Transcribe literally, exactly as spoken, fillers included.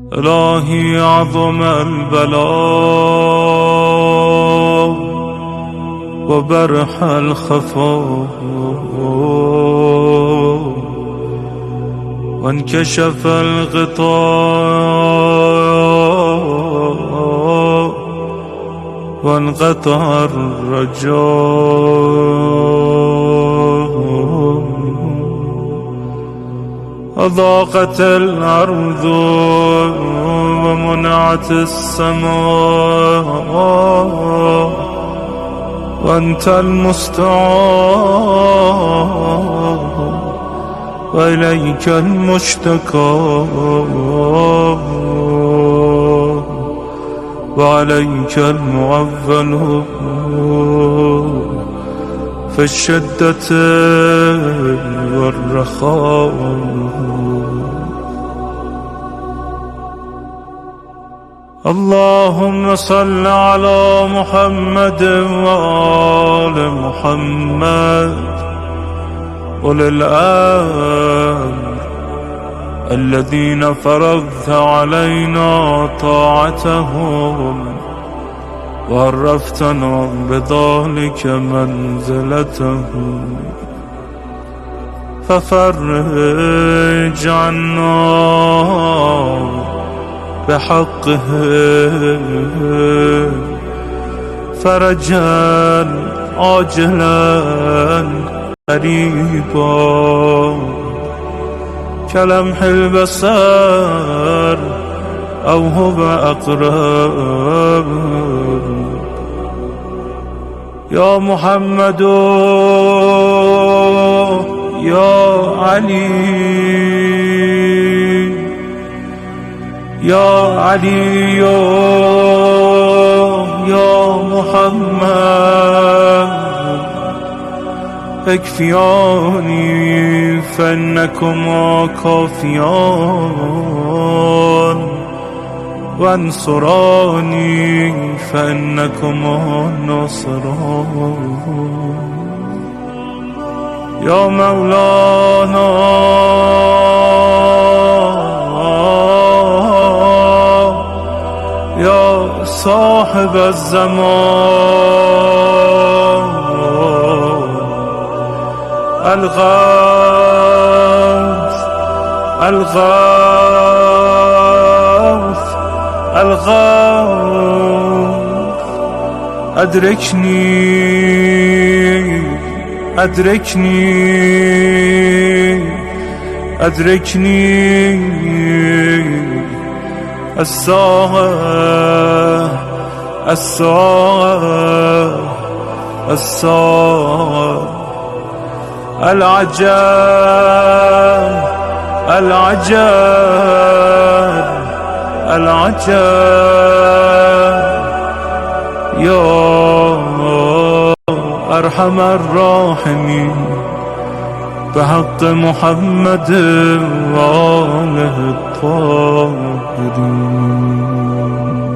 إلهي عظم البلاء وبرح الخفاء وانكشف الغطاء وانقطع الرجاء وضاقت الأرض ومنعت السماء وأنت المستعان وإليك المشتكى وعليك المعول في الشدة والرخاء. اللهم صل على محمد وآل محمد أولي الأمر الذين فرضت علينا طاعتهم وعرفتنا بذلك منزلتهم، ففرج عنا بحقهم فرجا عاجلا قريبا كلمح البصر أو هو أقرب. يا محمد يا علي يا علي يا محمد اكفياني فإنكما كافيان وانصراني فإنكما ناصران. يا مولانا يا صاحب الزمان الغوث الغوث الغوث أدركني أدركني أدركني الساعة الساعة الساعة العجاب العجاب العجاب. يا أرحم الراحمين بحق محمد وآله الطاهرين.